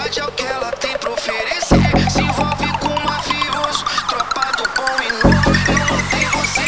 qualidade é o que ela tem pra oferecer. Se envolve com mafioso, tropa do bom e novo. Eu mandei você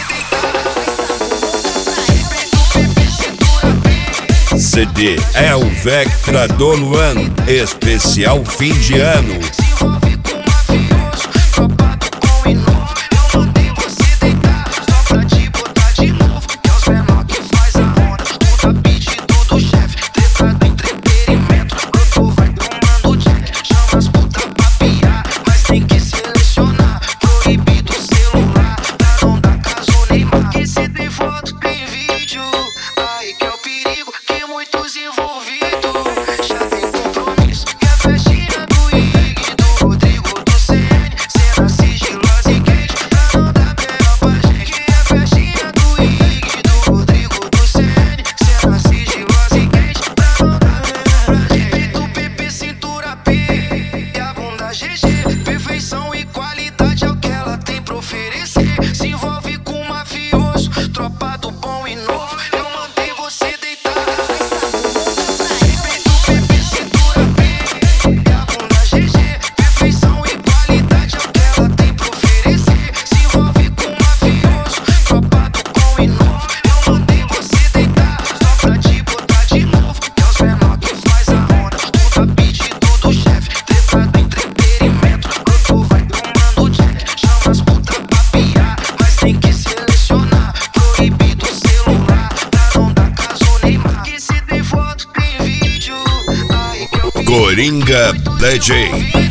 deitar. CD é o Vectra do Luan, especial fim de ano. Se envolve com mafioso, tropa do bom e novo. Eu mandei você deitar, só pra te botar de novo. Que é os menor que faz a onda, tudo a pedido do chefe. Treta do entretenimento, brotou vai tomando jack. Chama as putas pra piar, mas tem que selecionar. Proibido o celular, pra não dar caso Neymar. Que se tem foto, tem vídeo, aí que é o perigo, que muitos envolvidos já tem compromisso. Que a festinha do Ig, do Rodrigo, do CN, cena sigilosa e quente, pra não dar melhor pra gente. Que a festinha do Ig, do Rodrigo, do CN, cena sigilosa e quente, pra não dar melhor pra gente. Peito PP, cintura P e a bunda GG. Perfeição e qualidade é o que ela tem pra oferecer. Se envolve com mafioso, tropa do bom e novo. Eu mandei você deitar. Peito PP, cintura P e a bunda GG. Perfeição e qualidade é o que ela tem pra oferecer. Se envolve com mafioso, tropa do bom e novo. Eu mandei você deitar, só pra te botar de novo. Que é os menor que faz a onda, tudo a pedido do chefe. Treta do entretenimento, brotou vai tomando jack. Chama as putas pra piar, mas tem que selecionar. Proibido o celular, pra não dar caso Neymar. Que se tem foto, tem vídeo, aí que é o perigo. Coringa DJ.